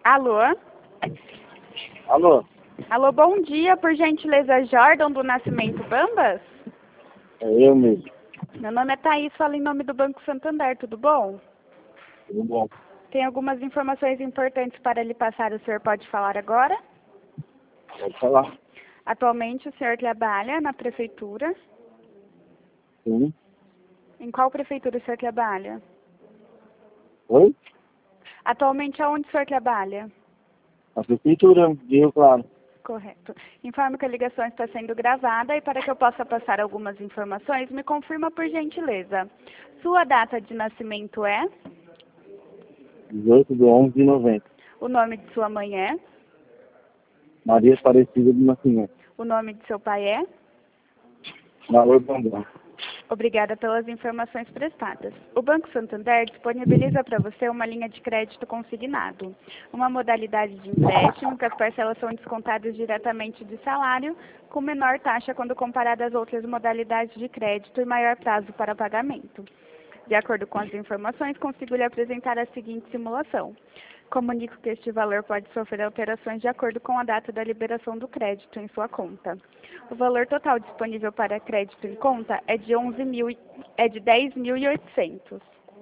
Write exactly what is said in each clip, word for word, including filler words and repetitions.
Alô? Alô? Alô, bom dia, por gentileza, Jordan do Nascimento Bambas? É eu mesmo. Meu nome é Thaís, falo em nome do Banco Santander, tudo bom? Tudo bom? Tem algumas informações importantes para lhe passar, o senhor pode falar agora? Pode falar. Atualmente o senhor trabalha na prefeitura? Sim. Em qual prefeitura o senhor trabalha? Oi? Atualmente aonde o senhor trabalha? A prefeitura de Rio Claro. Correto. Informo que a ligação está sendo gravada e para que eu possa passar algumas informações, me confirma por gentileza. Sua data de nascimento é? dezoito de onze de noventa. O nome de sua mãe é? Maria Aparecida do Nascimento. O nome de seu pai é? Valor Bambam. Obrigada pelas informações prestadas. O Banco Santander disponibiliza para você uma linha de crédito consignado, uma modalidade de empréstimo que as parcelas são descontadas diretamente do salário, com menor taxa quando comparada às outras modalidades de crédito e maior prazo para pagamento. De acordo com as informações, consigo lhe apresentar a seguinte simulação. Comunico que este valor pode sofrer alterações de acordo com a data da liberação do crédito em sua conta. O valor total disponível para crédito em conta é de, onze mil, é de dez mil e oitocentos,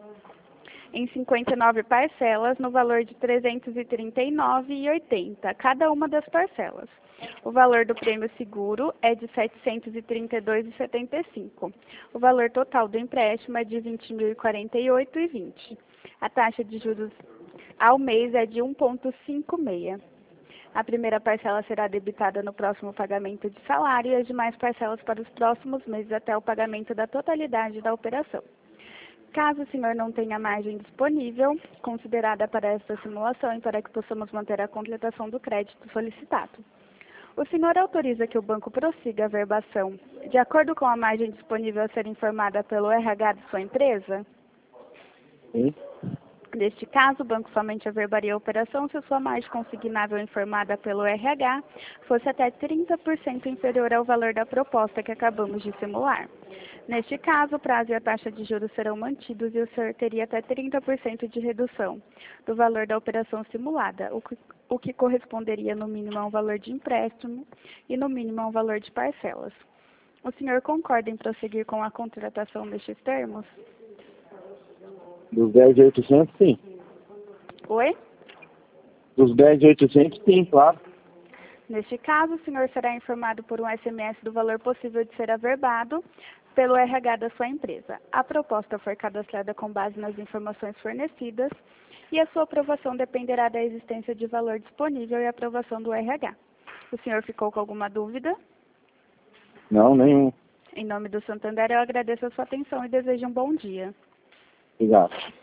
em cinquenta e nove parcelas, no valor de trezentos e trinta e nove reais e oitenta centavos, cada uma das parcelas. O valor do prêmio seguro é de setecentos e trinta e dois reais e setenta e cinco centavos. O valor total do empréstimo é de vinte mil e quarenta e oito reais e vinte centavos. A taxa de juros ao mês é de um vírgula cinquenta e seis. A primeira parcela será debitada no próximo pagamento de salário e as demais parcelas para os próximos meses até o pagamento da totalidade da operação. Caso o senhor não tenha margem disponível, considerada para esta simulação e para que possamos manter a completação do crédito solicitado, o senhor autoriza que o banco prossiga a verbação de acordo com a margem disponível a ser informada pelo R H de sua empresa? Sim. Neste caso, o banco somente averbaria a operação se a sua margem consignável informada pelo R H fosse até trinta por cento inferior ao valor da proposta que acabamos de simular. Neste caso, o prazo e a taxa de juros serão mantidos e o senhor teria até trinta por cento de redução do valor da operação simulada, o que, o que corresponderia no mínimo a um valor de empréstimo e no mínimo a um valor de parcelas. O senhor concorda em prosseguir com a contratação nestes termos? Dos dez de oitocentos, sim. Oi? Dos dez de oitocentos, sim, claro. Neste caso, o senhor será informado por um S M S do valor possível de ser averbado pelo R H da sua empresa. A proposta foi cadastrada com base nas informações fornecidas e a sua aprovação dependerá da existência de valor disponível e aprovação do R H. O senhor ficou com alguma dúvida? Não, nenhum. Em nome do Santander, eu agradeço a sua atenção e desejo um bom dia. Obrigado.